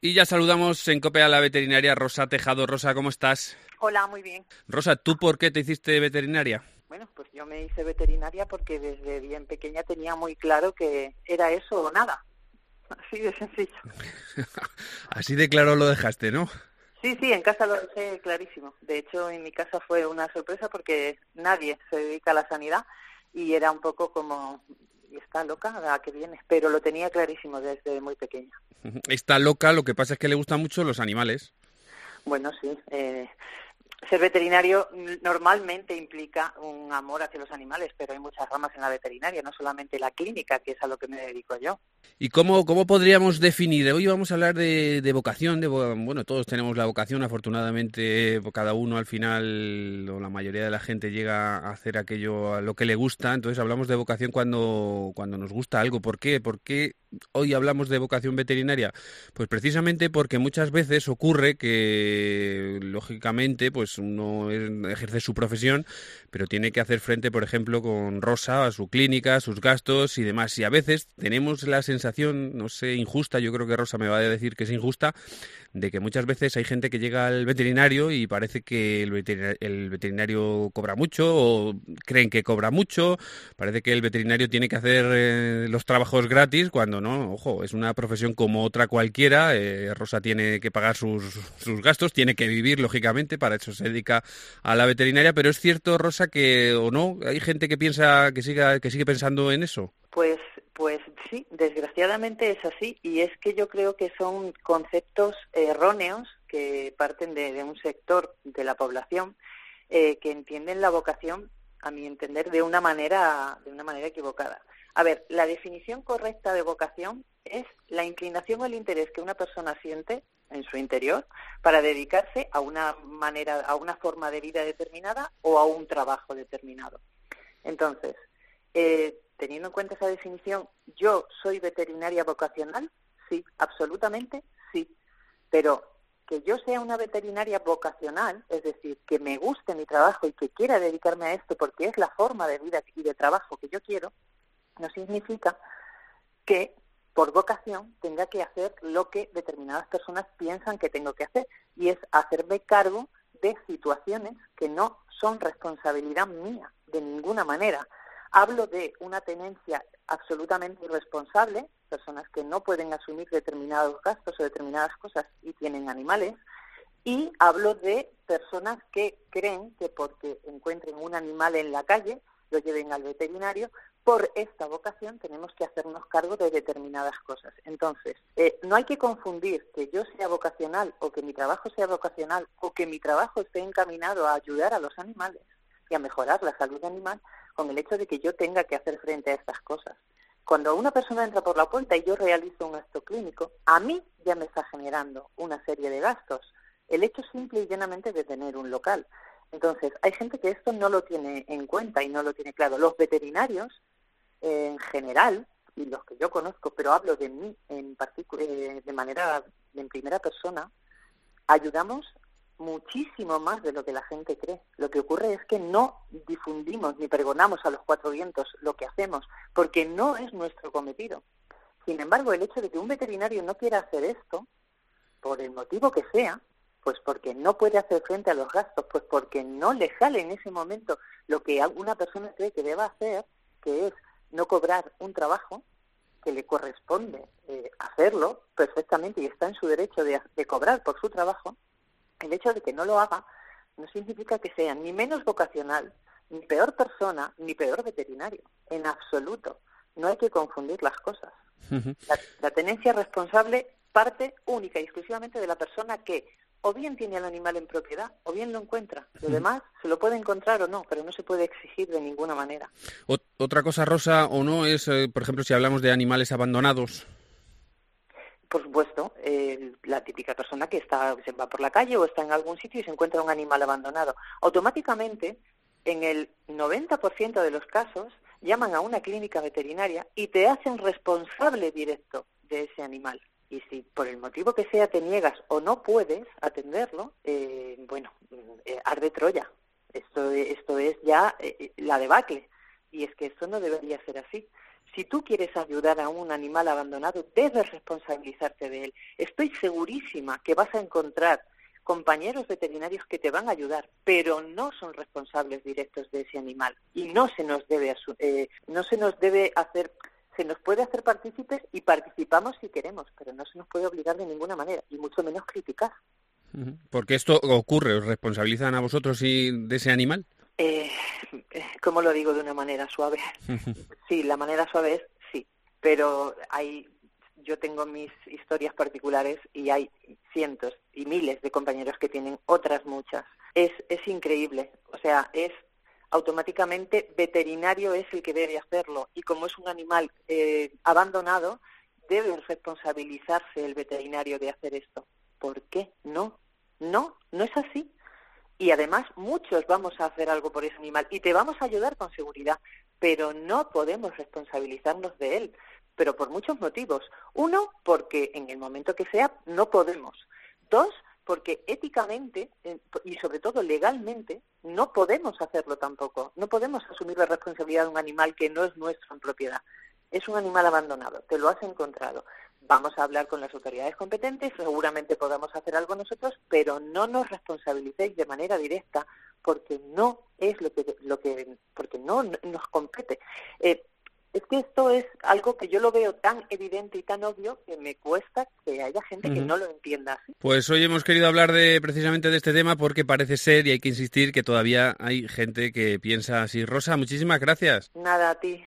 Y ya saludamos en COPE a la veterinaria Rosa Tejado. Rosa, ¿cómo estás? Hola, muy bien. Rosa, ¿tú por qué te hiciste veterinaria? Bueno, pues yo me hice veterinaria porque desde bien pequeña tenía muy claro que era eso o nada. Así de sencillo. Así de claro lo dejaste, ¿no? Sí, sí, en casa lo dejé clarísimo. De hecho, en mi casa fue una sorpresa porque nadie se dedica a la sanidad y era un poco como, ¿y está loca? ¿A qué viene? Pero lo tenía clarísimo desde muy pequeña. Está loca, lo que pasa es que le gustan mucho los animales. Bueno, sí. Ser veterinario normalmente implica un amor hacia los animales, pero hay muchas ramas en la veterinaria, no solamente la clínica, que es a lo que me dedico yo. ¿Y cómo podríamos definir? Hoy vamos a hablar de vocación, bueno, todos tenemos la vocación, afortunadamente cada uno al final, o la mayoría de la gente llega a hacer aquello a lo que le gusta, entonces hablamos de vocación cuando nos gusta algo. ¿Por qué? ¿Por qué hoy hablamos de vocación veterinaria? Pues precisamente porque muchas veces ocurre que, lógicamente, pues uno ejerce su profesión, pero tiene que hacer frente, por ejemplo, con Rosa, a su clínica, a sus gastos y demás. Y a veces tenemos la sensación, no sé, injusta, yo creo que Rosa me va a decir que es injusta, de que muchas veces hay gente que llega al veterinario y parece que el veterinario cobra mucho o creen que cobra mucho, parece que el veterinario tiene que hacer los trabajos gratis cuando no, ojo, es una profesión como otra cualquiera, Rosa tiene que pagar sus gastos, tiene que vivir, lógicamente, para eso se dedica a la veterinaria, pero es cierto, Rosa, que o no, hay gente que piensa que sigue pensando en eso. Pues sí, desgraciadamente es así y es que yo creo que son conceptos erróneos que parten de un sector de la población que entienden la vocación, a mi entender, de una manera equivocada. A ver, la definición correcta de vocación es la inclinación o el interés que una persona siente en su interior para dedicarse a una manera, a una forma de vida determinada o a un trabajo determinado. Entonces, teniendo en cuenta esa definición, ¿yo soy veterinaria vocacional? Sí, absolutamente sí. Pero que yo sea una veterinaria vocacional, es decir, que me guste mi trabajo y que quiera dedicarme a esto porque es la forma de vida y de trabajo que yo quiero, no significa que por vocación tenga que hacer lo que determinadas personas piensan que tengo que hacer, y es hacerme cargo de situaciones que no son responsabilidad mía, de ninguna manera. Hablo de una tenencia absolutamente irresponsable, personas que no pueden asumir determinados gastos o determinadas cosas y tienen animales, y hablo de personas que creen que porque encuentren un animal en la calle, lo lleven al veterinario, por esta vocación tenemos que hacernos cargo de determinadas cosas. Entonces, no hay que confundir que yo sea vocacional o que mi trabajo sea vocacional o que mi trabajo esté encaminado a ayudar a los animales y a mejorar la salud animal con el hecho de que yo tenga que hacer frente a estas cosas. Cuando una persona entra por la puerta y yo realizo un acto clínico, a mí ya me está generando una serie de gastos. El hecho simple y llanamente de tener un local. Entonces, hay gente que esto no lo tiene en cuenta y no lo tiene claro. Los veterinarios, en general, y los que yo conozco, pero hablo de mí en particular, de manera, en primera persona, ayudamos muchísimo más de lo que la gente cree. Lo que ocurre es que no difundimos ni pregonamos a los cuatro vientos lo que hacemos, porque no es nuestro cometido. Sin embargo, el hecho de que un veterinario no quiera hacer esto, por el motivo que sea, pues porque no puede hacer frente a los gastos, pues porque no le sale en ese momento lo que alguna persona cree que deba hacer, que es no cobrar un trabajo que le corresponde hacerlo perfectamente y está en su derecho de cobrar por su trabajo. El hecho de que no lo haga no significa que sea ni menos vocacional, ni peor persona, ni peor veterinario, en absoluto. No hay que confundir las cosas. La tenencia responsable parte única y exclusivamente de la persona que o bien tiene al animal en propiedad o bien lo encuentra. Lo demás se lo puede encontrar o no, pero no se puede exigir de ninguna manera. Otra cosa, Rosa, o no, es, por ejemplo, si hablamos de animales abandonados. Por supuesto, la típica persona que se va por la calle o está en algún sitio y se encuentra un animal abandonado. Automáticamente, en el 90% de los casos, llaman a una clínica veterinaria y te hacen responsable directo de ese animal. Y si por el motivo que sea te niegas o no puedes atenderlo, arde Troya. Esto es ya la debacle. Y es que esto no debería ser así. Si tú quieres ayudar a un animal abandonado, debes responsabilizarte de él. Estoy segurísima que vas a encontrar compañeros veterinarios que te van a ayudar, pero no son responsables directos de ese animal y no se nos debe hacer, se nos puede hacer partícipes y participamos si queremos, pero no se nos puede obligar de ninguna manera y mucho menos criticar. Porque esto ocurre, ¿os responsabilizan a vosotros de ese animal? ¿Cómo lo digo de una manera suave? Sí, la manera suave es sí, pero yo tengo mis historias particulares y hay cientos y miles de compañeros que tienen otras muchas. Es increíble, o sea, automáticamente veterinario es el que debe hacerlo y como es un animal abandonado, debe responsabilizarse el veterinario de hacer esto. ¿Por qué? No es así. Y además muchos vamos a hacer algo por ese animal y te vamos a ayudar con seguridad, pero no podemos responsabilizarnos de él, pero por muchos motivos. Uno, porque en el momento que sea no podemos. Dos, porque éticamente y sobre todo legalmente no podemos hacerlo tampoco. No podemos asumir la responsabilidad de un animal que no es nuestro en propiedad. Es un animal abandonado, te lo has encontrado. Vamos a hablar con las autoridades competentes, seguramente podamos hacer algo nosotros, pero no nos responsabilicéis de manera directa porque no es porque no nos compete. Es que esto es algo que yo lo veo tan evidente y tan obvio que me cuesta que haya gente que no lo entienda así. Pues hoy hemos querido hablar precisamente de este tema porque parece ser, y hay que insistir, que todavía hay gente que piensa así. Rosa, muchísimas gracias. Nada, a ti.